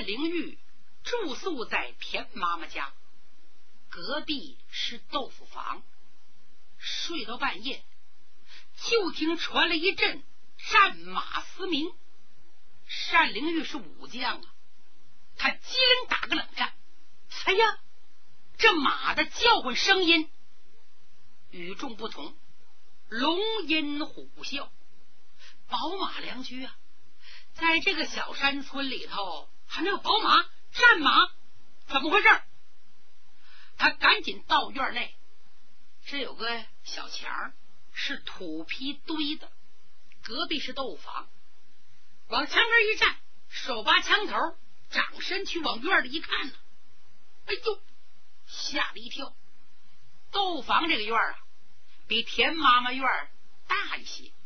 单灵玉住宿在田妈妈家，隔壁是豆腐房。睡到半夜，就听传来一阵战马嘶鸣。单灵玉是武将啊，他机灵打个冷战。哎呀，这马的叫唤声音与众不同，龙吟虎啸。宝马良驹啊，在这个小山村里头还能有宝马战马，怎么回事？他赶紧到院内，这有个小墙是土坯堆的，隔壁是豆腐房，往墙根一站，手把墙头，掌身去往院里一看呢，哎呦，吓了一跳。豆腐房这个院啊，比田妈妈院大一些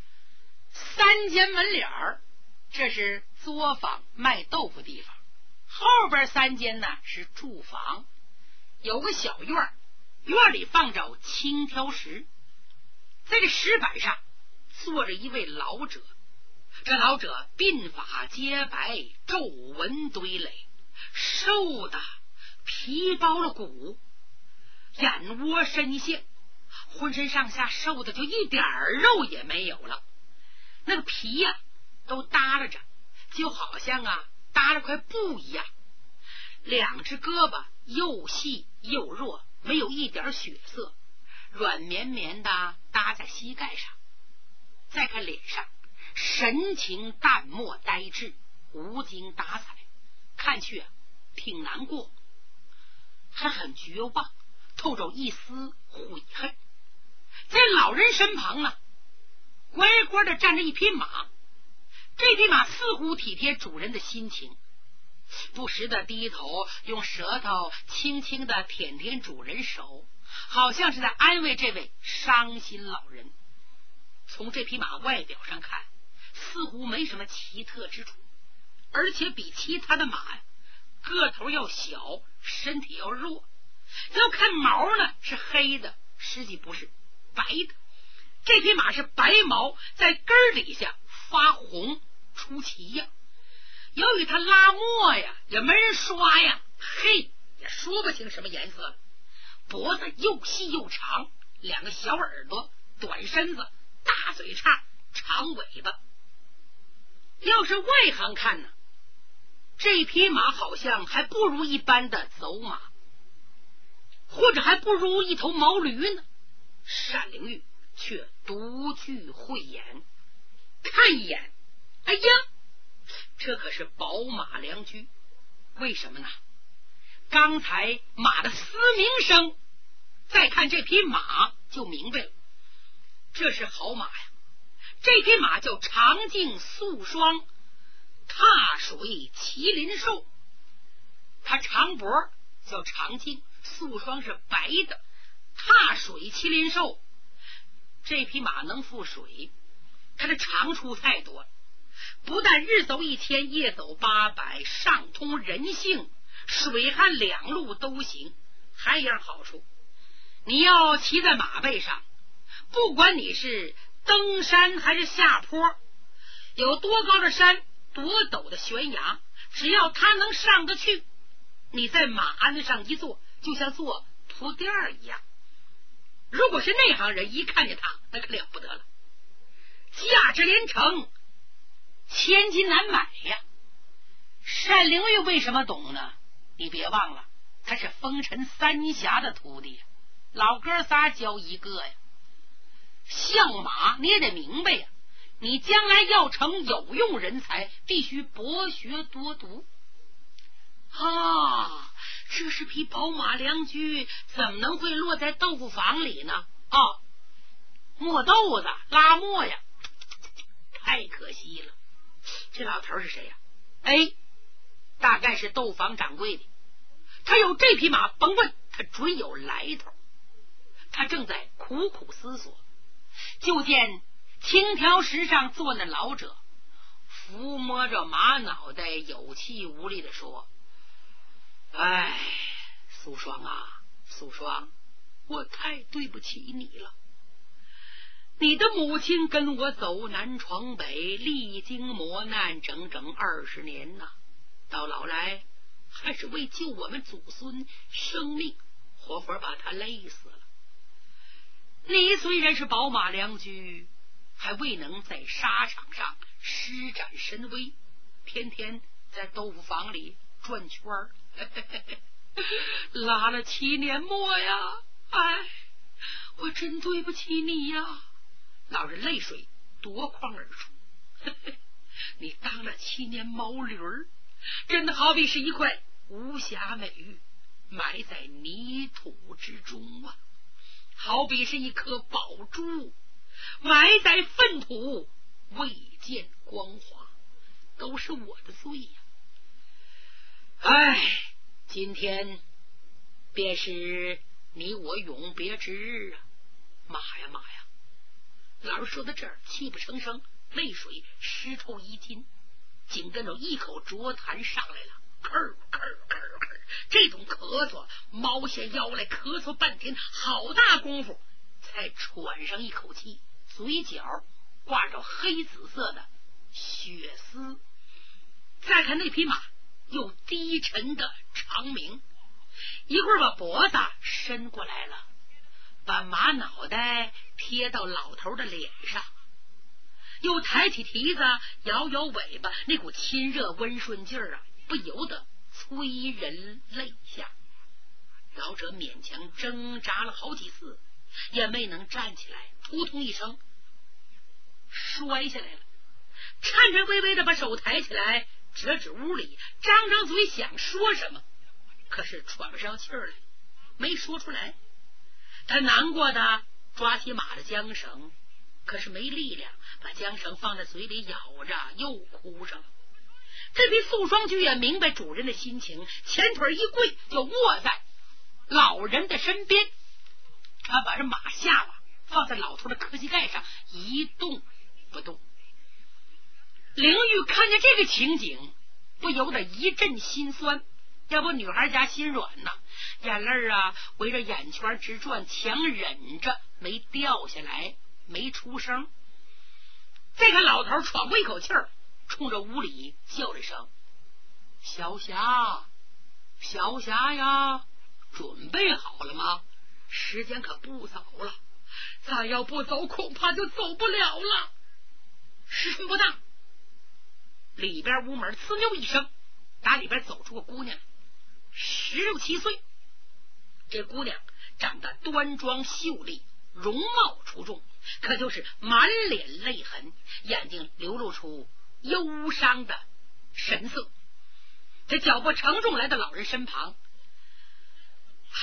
，3间门脸儿，这是作坊卖豆腐地方，后边3间呢是住房，有个小院，院里放着青条石，在这石板上坐着一位老者。这老者鬓发洁白，皱纹堆垒，瘦的皮包了骨，眼窝深陷，浑身上下瘦的就一点肉也没有了，那个皮呀都耷拉着，就好像搭了块布一样。2只胳膊又细又弱，没有一点血色，软绵绵的搭在膝盖上。再看脸上，神情淡漠呆滞，无精打采，看去挺难过，还很绝望，透着一丝悔恨。在老人身旁呢，乖乖的站着一匹马，这匹马似乎体贴主人的心情，不时的低头用舌头轻轻的舔舔主人手，好像是在安慰这位伤心老人。从这匹马外表上看，似乎没什么奇特之处，而且比其他的马个头要小，身体要弱。要看毛呢，是黑的，实际不是白的。这匹马是白毛在根儿底下发红出奇呀。由于它拉磨呀，也没人刷呀，嘿，也说不清什么颜色了。脖子又细又长，2个小耳朵，短身子，大嘴叉，长尾巴。要是外行看呢，这匹马好像还不如一般的走马，或者还不如一头毛驴呢。单灵玉却独具慧眼，看一眼，哎呀，这可是宝马良驹。为什么呢？刚才马的嘶鸣声，再看这匹马就明白了，这是好马呀。这匹马叫长颈素双，踏水麒麟兽。它长脖叫长颈，素双是白的，踏水麒麟兽。这匹马能覆水，它的长处太多了，不但日走1000，夜走800，上通人性，水旱2路都行。还一样好处，你要骑在马背上，不管你是登山还是下坡，有多高的山，多陡的悬崖，只要它能上得去，你在马鞍上一坐，就像坐铺垫一样。如果是内行人，一看见他，那可了不得了，价值连城，千金难买呀。单灵玉为什么懂呢？你别忘了，他是风尘3侠的徒弟，老哥仨教一个呀。相马你也得明白呀，你将来要成有用人才，必须博学多读啊。这是匹宝马良驹，怎么能会落在豆腐房里呢？磨豆子拉磨呀，太可惜了。这老头是谁呀？大概是豆房掌柜的。他有这匹马，甭问，他准有来头。他正在苦苦思索，就见青条石上坐那老者，抚摸着马脑袋，有气无力地说：素双啊，素双，我太对不起你了。你的母亲跟我走南闯北，历经磨难整整20年呐。 到老来还是为救我们祖孙生命，活活把他累死了。你虽然是宝马良驹，还未能在沙场上施展神威，天天在豆腐坊里转圈儿，拉了7年磨呀！哎，我真对不起你呀！老人泪水夺眶而出。你当了7年毛驴儿，真的好比是一块无瑕美玉，埋在泥土之中啊！好比是一颗宝珠，埋在粪土，未见光华，都是我的罪呀！哎，今天便是你我永别之日啊！妈呀妈呀！老人说到这儿，泣不成声，泪水湿透衣襟，紧跟着一口浊痰上来了，咳咳咳咳，这种咳嗽猫下腰来，咳嗽半天，好大功夫才喘上一口气，嘴角挂着黑紫色的血丝。再看那匹马，又低沉的长鸣，一会儿把脖子伸过来了，把马脑袋贴到老头的脸上，又抬起蹄子摇摇尾巴，那股亲热温顺劲儿啊，不由得催人泪下。老者勉强挣扎了好几次，也没能站起来，扑通一声摔下来了，颤颤巍巍的把手抬起来，指了指屋里，张张嘴想说什么，可是喘不上气儿来，没说出来。他难过的抓起马的缰绳，可是没力量，把缰绳放在嘴里咬着，又哭上了。这匹素双驹也明白主人的心情，前腿一跪，就卧在老人的身边。他把这马下巴放在老头的磕膝盖上，一动不动。灵玉看见这个情景，不由得一阵心酸。要不女孩家心软呐，眼泪啊围着眼圈直转，强忍着没掉下来，没出声。再看老头喘过一口气儿，冲着屋里叫了声：“小霞，小霞呀，准备好了吗？时间可不早了，咱要不走，恐怕就走不了了。”时辰不大，里边屋门呲溜一声，打里边走出个姑娘，16、17岁。这姑娘长得端庄秀丽，容貌出众，可就是满脸泪痕，眼睛流露出忧伤的神色。这脚步沉重来到老人身旁：“哎，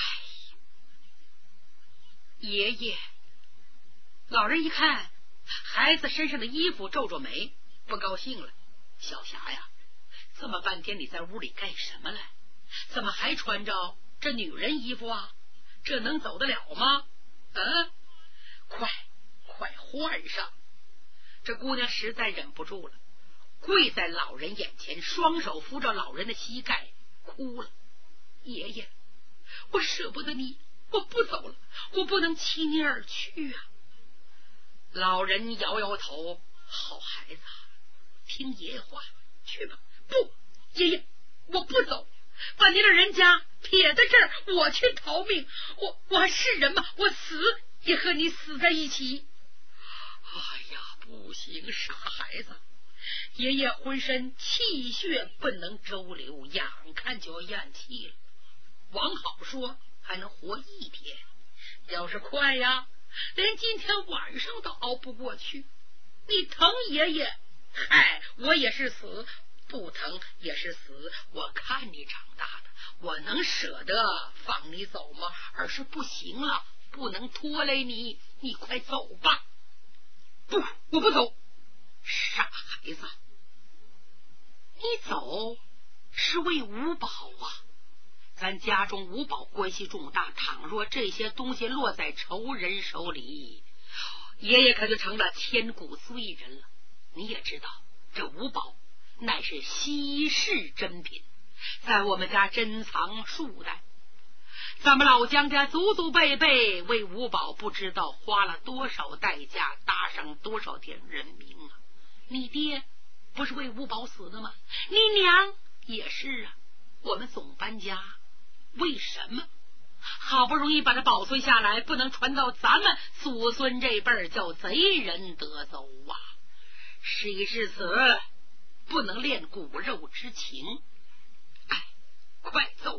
爷爷。”老人一看孩子身上的衣服，皱皱眉，不高兴了：“小霞呀，这么半天你在屋里干什么来？怎么还穿着这女人衣服啊？这能走得了吗？快换上！”这姑娘实在忍不住了，跪在老人眼前，双手扶着老人的膝盖，哭了：“爷爷，我舍不得你，我不走了，我不能弃你而去啊！”老人摇摇头：“好孩子，听爷爷话，去吧。”“不，爷爷，我不走，把您的人家撇在这儿，我去逃命。我还是人吗？我死也和你死在一起。”“哎呀，不行，傻孩子，爷爷浑身气血不能周流，眼看就要咽气了。往好说还能活1天，要是快呀，连今天晚上都熬不过去。你疼爷爷，嗨，我也是死；不疼也是死。我看你长大的，我能舍得放你走吗？而是不行了，不能拖累你，你快走吧。”“不，我不走。”“傻孩子，你走是为五宝啊！咱家中五宝关系重大，倘若这些东西落在仇人手里，爷爷可就成了千古罪人了。你也知道，这五宝乃是稀世珍品，在我们家珍藏数代。咱们老姜家祖祖辈辈为五宝不知道花了多少代价，搭上多少天人命啊！你爹不是为五宝死的吗？你娘也是啊，我们总搬家，为什么？好不容易把它保存下来，不能传到咱们祖孙这辈儿，叫贼人得走啊！事已至此，不能恋骨肉之情。哎，快走！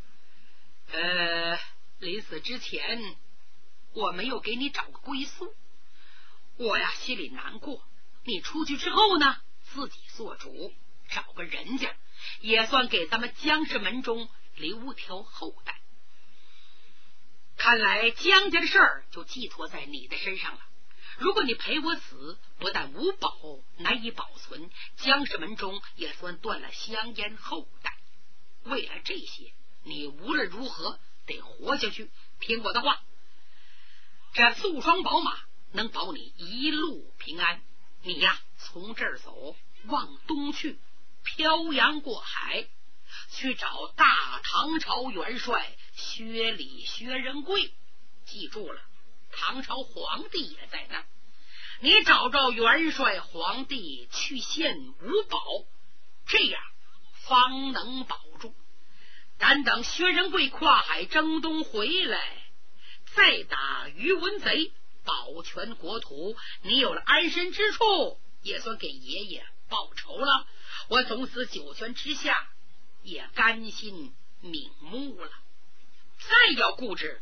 临死之前，我没有给你找个归宿，我呀心里难过。你出去之后呢，自己做主，找个人家，也算给咱们江氏门中留条后代。看来江家的事儿就寄托在你的身上了。如果你陪我死，不但无宝难以保存，江氏门中也算断了香烟后代。为了这些，你无论如何得活下去。听我的话，这素双宝马能保你一路平安。你呀，从这儿走，往东去，漂洋过海，去找大唐朝元帅薛礼薛仁贵。记住了，唐朝皇帝也在那儿。你找着元帅皇帝，去献五宝，这样方能保住。但等薛仁贵跨海征东回来，再打于文贼，保全国土，你有了安身之处，也算给爷爷报仇了。我从此九泉之下，也甘心瞑目了。再要固执，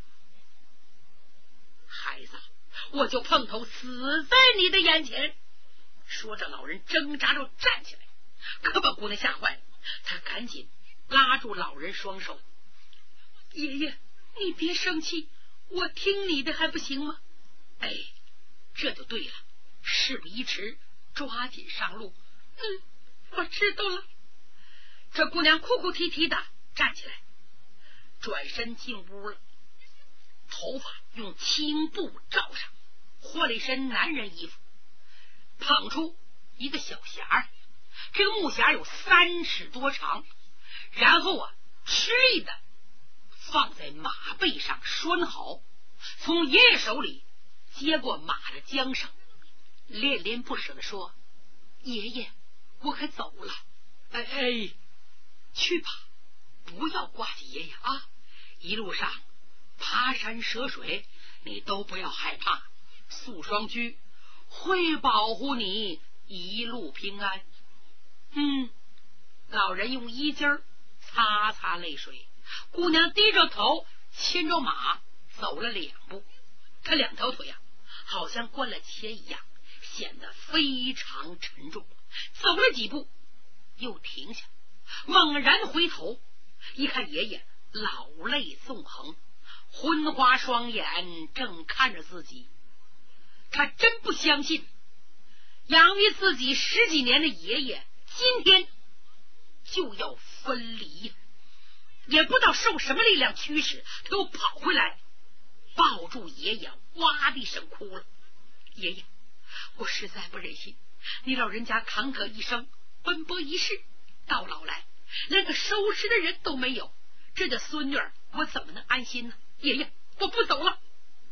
孩子，我就碰头死在你的眼前。说着，老人挣扎着站起来，可把姑娘吓坏了。他赶紧拉住老人双手：爷爷，你别生气，我听你的还不行吗？哎，这就对了，事不宜迟，抓紧上路。我知道了。这姑娘哭哭啼啼的站起来，转身进屋了，头发用青布罩上，换了一身男人衣服，捧出一个小匣，这个木匣有3尺多长，然后吃力的放在马背上拴好，从爷爷手里接过马的缰绳，恋恋不舍的说：爷爷，我可走了。哎，去吧，不要挂起爷爷啊！一路上爬山涉水，你都不要害怕，素双居会保护你一路平安。老人用衣襟擦擦泪水，姑娘低着头牵着马走了2步，她2条腿好像灌了铅一样，显得非常沉重。走了几步又停下，猛然回头一看，爷爷老泪纵横，昏花双眼正看着自己。他真不相信养育自己10几年的爷爷今天就要分离，也不知道受什么力量驱使，他又跑回来抱住爷爷，哇的一声哭了。爷爷，我实在不忍心你老人家坎坷一生，奔波一世，到老来连个收尸的人都没有，这个孙女儿我怎么能安心呢？爷爷，我不走了。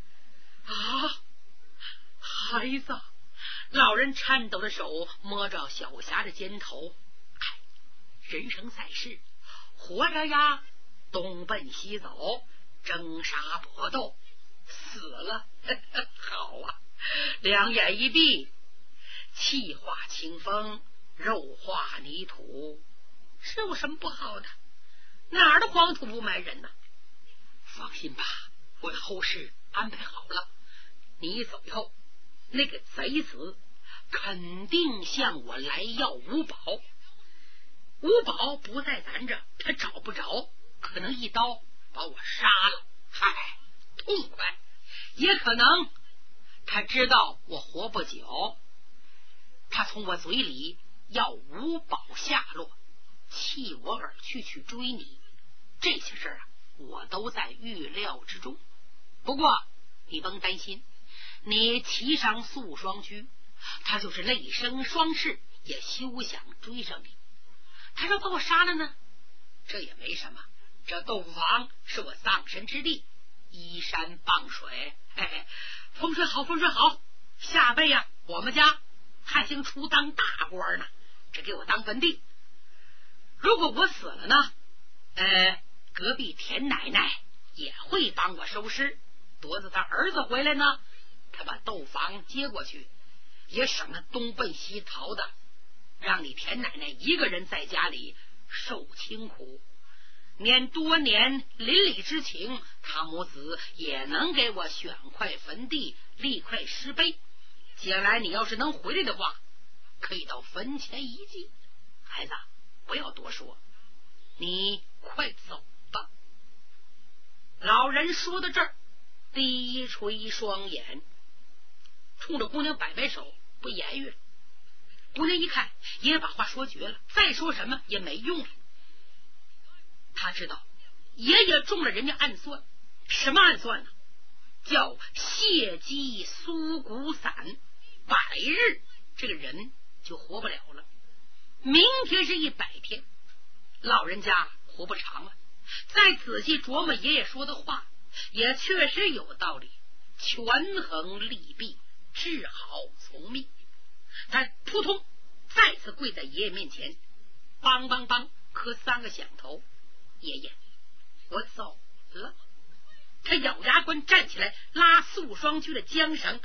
孩子，老人颤抖的手摸着小霞的肩头。人生在世，活着呀东奔西走，争杀搏斗，死了好啊，两眼一闭，气化清风，肉化泥土，是有什么不好的？哪儿的黄土不埋人呢？放心吧，我的后事安排好了，你一走以后，那个贼子肯定向我来要五宝，五宝不在咱这，他找不着，可能一刀把我杀了，痛快。也可能他知道我活不久，他从我嘴里要五宝下落，弃我而去追你。这些事我都在预料之中。不过你甭担心，你骑上素双驹，他就是泪生双翅，也休想追上你。他要把我杀了呢，这也没什么，这豆腐坊是我葬身之地，依山傍水，风水好，风水好。下辈我们家还兴出当大官呢，这给我当坟地。 如果我死了呢，隔壁田奶奶也会帮我收尸，躲着他儿子回来呢，他把豆房接过去，也省得东奔西逃的，让你田奶奶一个人在家里受清苦，免多年邻里之情，他母子也能给我选块坟地，立块石碑。将来你要是能回来的话，可以到坟前一祭。孩子，不要多说，你快走吧。老人说到这儿，低垂双眼，冲着姑娘摆摆手，不言语了。姑娘一看爷爷把话说绝了，再说什么也没用了。他知道爷爷中了人家暗算。什么暗算呢？叫血鸡酥骨散，100日这个人就活不了了。明天是100天，老人家活不长了。再仔细琢磨爷爷说的话，也确实有道理，权衡利弊，治好从命。他扑通再次跪在爷爷面前，梆梆梆磕3个响头。爷爷，我走了。他咬牙关站起来，拉素双驹的缰绳，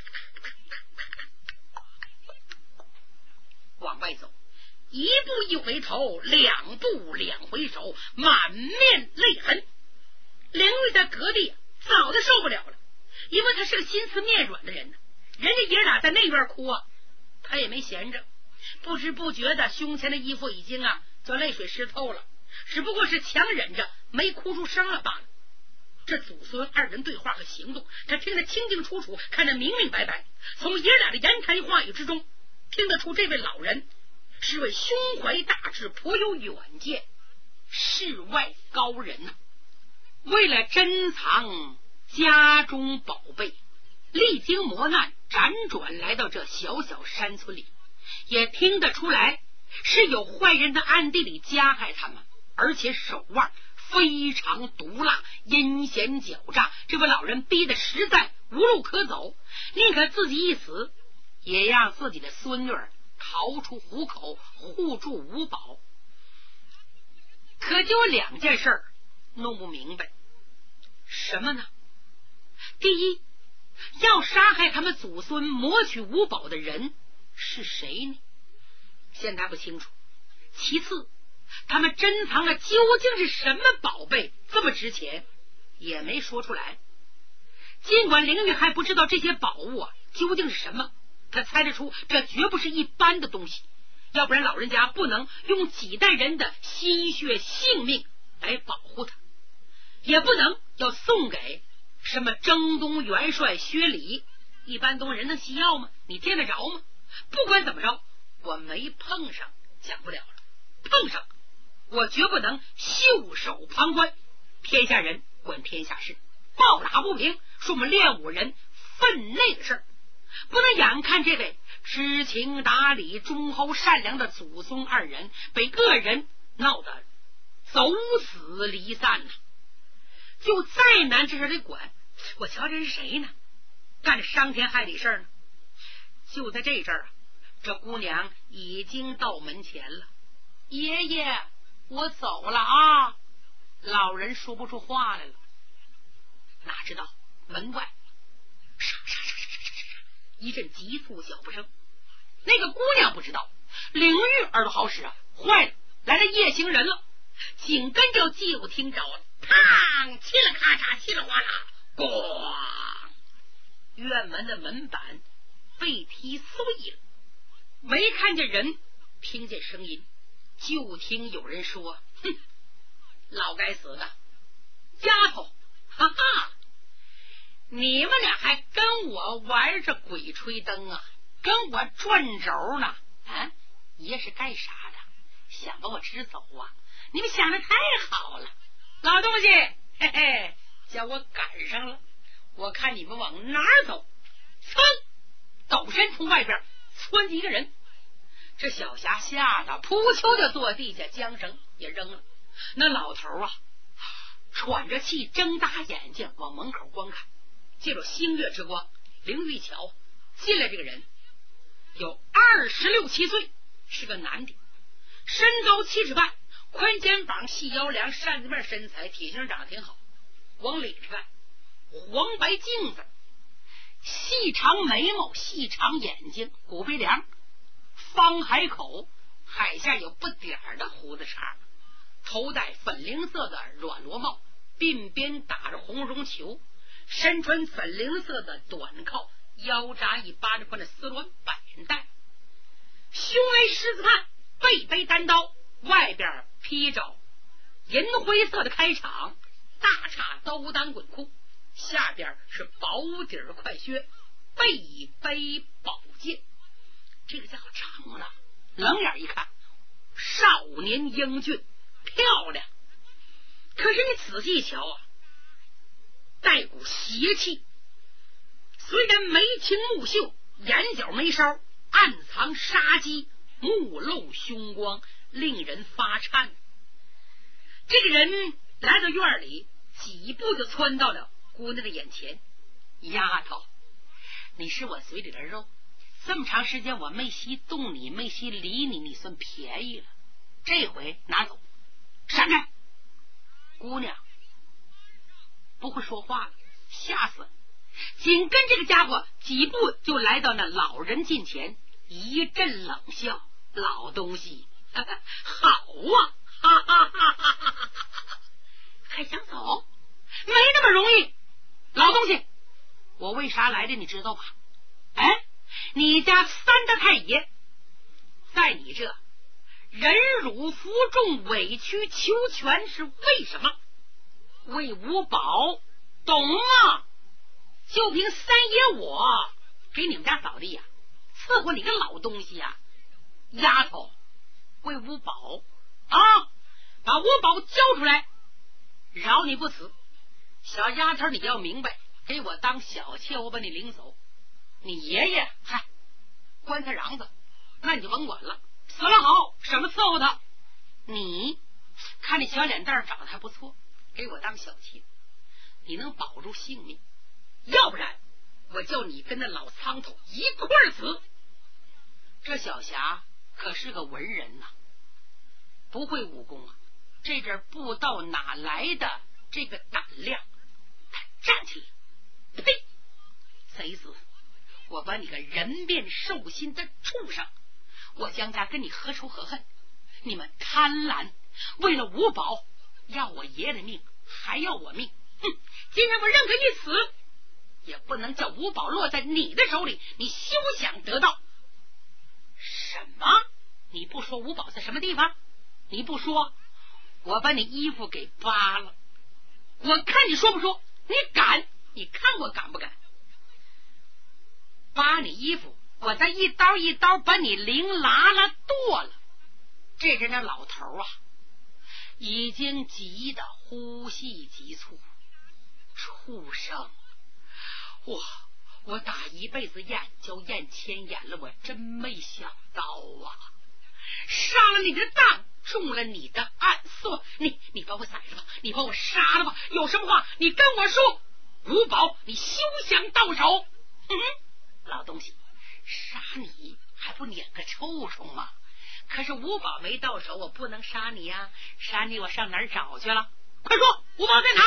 往外走，一步一回头，2步2回首，满面泪痕。灵玉在隔壁早就受不了了，因为他是个心慈面软的人呢。人家爷俩在那边哭啊，他也没闲着，不知不觉的胸前的衣服已经叫泪水湿透了，只不过是强忍着没哭出声了罢了。这祖孙2人对话和行动，他听得清清楚楚，看得明明白白。从爷俩的言谈话语之中，听得出这位老人是位胸怀大志、颇有远见、世外高人呐。为了珍藏家中宝贝，历经磨难，辗转来到这小小山村里，也听得出来是有坏人在暗地里加害他们，而且手腕非常毒辣，阴险狡诈。这位老人逼得实在无路可走，宁可自己一死，也让自己的孙女逃出虎口，护住五宝。可就有2件事弄不明白。什么呢？第一，要杀害他们祖孙谋取五宝的人是谁呢？现在不清楚。其次，他们珍藏的究竟是什么宝贝，这么值钱，也没说出来。尽管灵玉还不知道这些宝物究竟是什么，他猜得出这绝不是一般的东西，要不然老人家不能用几代人的心血性命来保护他，也不能要送给什么征东元帅薛礼。一般东人能西药吗？你见得着吗？不管怎么着，我没碰上讲不了了，碰上我绝不能袖手旁观。天下人管天下事，暴打不平是我们练武人分内的事儿，不能眼看这位知情达理、忠厚善良的祖宗2人被恶人闹得走死离散呢。就再难这事得管，我瞧这是谁呢？干着伤天害理事呢。就在这阵儿这姑娘已经到门前了。爷爷，我走了啊！老人说不出话来了。哪知道门外沙沙沙沙沙沙一阵急促脚步声。那个姑娘不知道，灵玉耳朵好使啊，坏了，来了夜行人了。紧跟着就听着嘡，嘁了咔嚓，嘁了哗啦，咣！院门的门板被踢碎了，没看见人，听见声音，就听有人说：“哼，老该死的丫头，哈哈，你们俩还跟我玩着鬼吹灯啊，跟我转轴呢啊！爷是干啥的？想把我支走啊？你们想的太好了，老东西，嘿嘿，叫我赶上了。我看你们往哪儿走？”噌，抖身从外边窜进一个人。这小霞吓得扑丘就坐地下，缰绳也扔了。那老头喘着气，睁大眼睛往门口观看。借着星月之光，灵玉瞧进来这个人有26、7岁，是个男的，身高7尺半， 宽肩膀细腰梁，扇子面身材，体型长得挺好。往里看，黄白镜子，细长眉毛，细长眼睛，骨鼻梁，方海口，海下有不点儿的胡子茬，头戴粉菱色的软罗帽，鬓边打着红绒球，身穿粉菱色的短靠，腰扎一巴掌宽的丝鸾百人带，胸围狮子汉，背背单刀，外边披着银灰色的开场，大叉兜裆滚裤，下边是薄底快靴，背背宝剑。这个家伙长了，冷眼一看，少年英俊漂亮，可是你仔细一瞧啊，带股邪气。虽然眉清目秀，眼角眉梢暗藏杀机，目露凶光，令人发颤。这个人来到院里，几步就窜到了姑娘的眼前。丫头，你是我嘴里的肉，这么长时间我没惜动你，没惜理你，你算便宜了。这回拿走，闪开！姑娘不会说话了，吓死了。紧跟这个家伙几步就来到那老人近前，一阵冷笑：“老东西，好啊，哈哈哈哈哈哈！还想走？没那么容易。老东西，我为啥来的你知道吧？哎，你家三大太爷在你这忍辱负重，委曲求全是为什么？为五宝，懂吗？就凭三爷我给你们家扫地呀，伺候你个老东西呀！丫头，为五宝啊，把五宝交出来，饶你不死。小丫头，你要明白，给我当小妾，我把你领走。你爷爷嗨，棺材瓤子，那你就甭管了。死了好，什么伺候他？你看你小脸蛋长得还不错，给我当小妾，你能保住性命，要不然我叫你跟那老苍头一块儿死。这小霞可是个文人呐，不会武功啊，这阵不知道哪来的这个胆量。他站起来，呸！贼子，我把你个人面兽心的畜生，我将家跟你何仇何恨？你们贪婪，为了五宝要我爷的命，还要我命。今日我任何一死，也不能叫五宝落在你的手里，你休想得到。什么？你不说五宝在什么地方？你不说，我把你衣服给扒了。我看你说不说？你敢？你看我敢不敢？扒你衣服，我再一刀一刀把你铃拉了剁了。这阵那老头啊，已经急得呼吸急促。畜生！我打一辈子雁就雁千眼了，我真没想到啊！杀了你的当，中了你的暗算，你把我宰了吧，你把我杀了吧，有什么话你跟我说。五宝，你休想到手！老东西，杀你还不撵个臭虫吗？可是五宝没到手，我不能杀你呀，杀你我上哪儿找去了？快说，五宝在哪？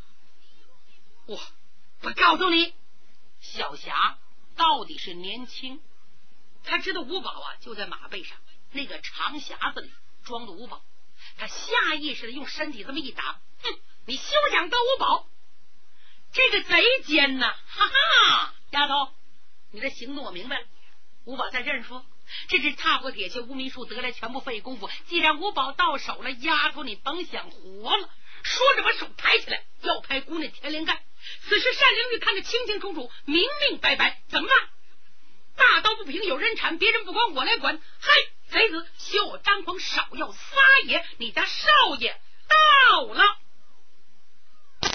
我告诉你，小霞到底是年轻，他知道五宝啊就在马背上，那个长匣子里装的五宝，他下意识的用身体这么一打，你休想得五宝！这个贼奸呐！哈哈，丫头，你的行动我明白了。五宝在这儿说，这是踏破铁鞋无觅处，得来全不费功夫。既然五宝到手了，丫头你甭想活了。说着把手抬起来要拍姑娘天灵盖，此时单灵玉看得清清楚楚，明明白白，怎么办？大刀不平有人铲，别人不管我来管。嗨，贼子，休我张狂，少要撒野！你家少爷到了。